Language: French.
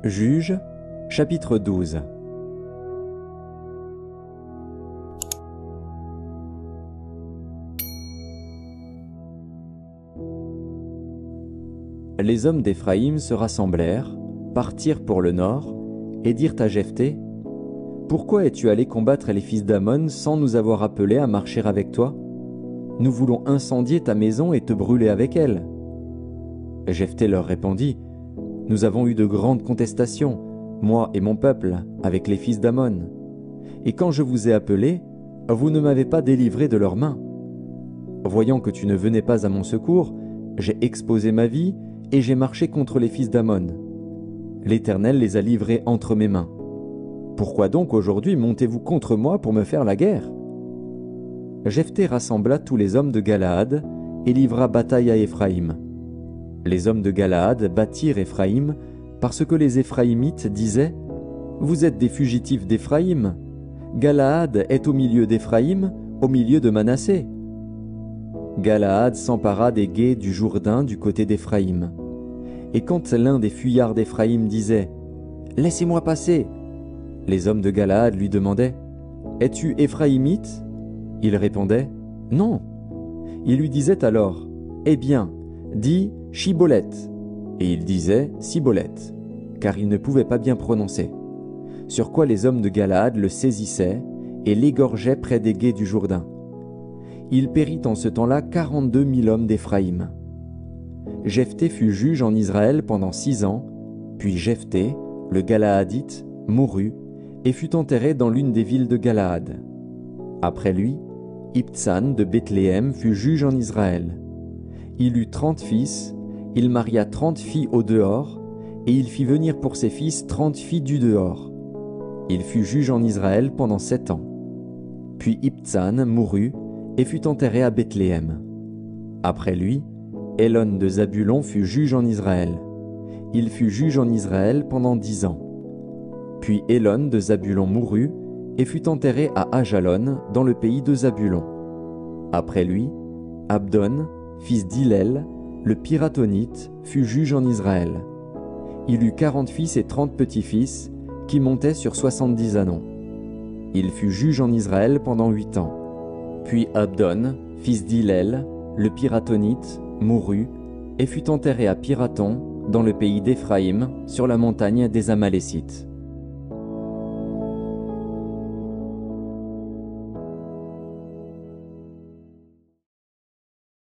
Juges, chapitre 12. Les hommes d'Éphraïm se rassemblèrent, partirent pour le nord, et dirent à Jephthé : « Pourquoi es-tu allé combattre les fils d'Ammon sans nous avoir appelés à marcher avec toi ? Nous voulons incendier ta maison et te brûler avec elle. » Jephthé leur répondit : « Nous avons eu de grandes contestations, moi et mon peuple, avec les fils d'Ammon. Et quand je vous ai appelés, vous ne m'avez pas délivré de leurs mains. Voyant que tu ne venais pas à mon secours, j'ai exposé ma vie et j'ai marché contre les fils d'Ammon. L'Éternel les a livrés entre mes mains. Pourquoi donc aujourd'hui montez-vous contre moi pour me faire la guerre ?» Jephthé rassembla tous les hommes de Galaad et livra bataille à Éphraïm. Les hommes de Galaad battirent Éphraïm parce que les Éphraïmites disaient : « Vous êtes des fugitifs d'Éphraïm. Galaad est au milieu d'Éphraïm, au milieu de Manassé. » Galaad s'empara des gués du Jourdain du côté d'Éphraïm. Et quand l'un des fuyards d'Éphraïm disait : « Laissez-moi passer !» les hommes de Galaad lui demandaient : « Es-tu Éphraïmite ?» Il répondait : « Non. » Il lui disait alors : « Eh bien, dis Chiboleth. » Et il disait Siboleth, car il ne pouvait pas bien prononcer. Sur quoi les hommes de Galaad le saisissaient et l'égorgeaient près des gués du Jourdain. Il périt en ce temps-là 42 000 hommes d'Éphraïm. Jephthé fut juge en Israël pendant 6 ans, puis Jephthé, le Galaadite, mourut et fut enterré dans l'une des villes de Galaad. Après lui, Ibtsan de Bethléem fut juge en Israël. Il eut 30 fils, il maria 30 filles au dehors, et il fit venir pour ses fils 30 filles du dehors. Il fut juge en Israël pendant 7 ans. Puis Ibtsan mourut et fut enterré à Bethléem. Après lui, Élon de Zabulon fut juge en Israël. Il fut juge en Israël pendant 10 ans. Puis Élon de Zabulon mourut et fut enterré à Ajalon, dans le pays de Zabulon. Après lui, Abdon, fils d'Hillel, le Piratonite, fut juge en Israël. Il eut 40 fils et 30 petits-fils, qui montaient sur 70 ânons. Il fut juge en Israël pendant 8 ans. Puis Abdon, fils d'Hillel, le Piratonite, mourut et fut enterré à Piraton, dans le pays d'Éphraïm, sur la montagne des Amalécites.